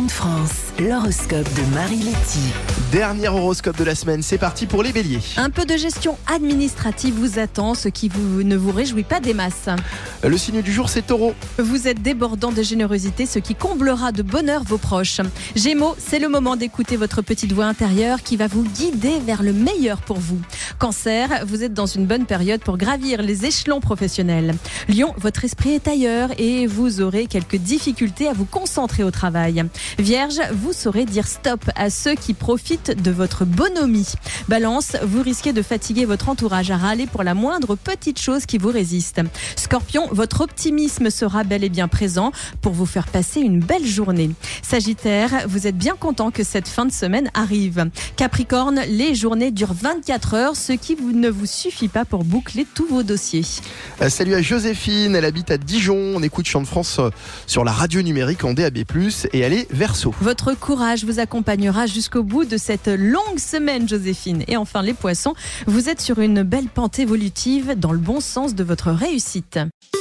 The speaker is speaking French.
de France, l'horoscope de Marie Letty. Dernier horoscope de la semaine, c'est parti pour les béliers. Un peu de gestion administrative vous attend, ce qui ne vous réjouit pas des masses. Le signe du jour, c'est Taureau. Vous êtes débordant de générosité, ce qui comblera de bonheur vos proches. Gémeaux, c'est le moment d'écouter votre petite voix intérieure qui va vous guider vers le meilleur pour vous. Cancer, vous êtes dans une bonne période pour gravir les échelons professionnels. Lion, votre esprit est ailleurs et vous aurez quelques difficultés à vous concentrer au travail. Vierge, vous saurez dire stop à ceux qui profitent de votre bonhomie. Balance, vous risquez de fatiguer votre entourage à râler pour la moindre petite chose qui vous résiste. Scorpion, votre optimisme sera bel et bien présent pour vous faire passer une belle journée. Sagittaire, vous êtes bien content que cette fin de semaine arrive. Capricorne, les journées durent 24 heures, ce qui ne vous suffit pas pour boucler tous vos dossiers. Salut à Joséphine, elle habite à Dijon. On écoute Chant de France sur la radio numérique en DAB+, et elle est Verseau. Votre courage vous accompagnera jusqu'au bout de cette longue semaine, Joséphine. Et enfin, les poissons, vous êtes sur une belle pente évolutive dans le bon sens de votre réussite.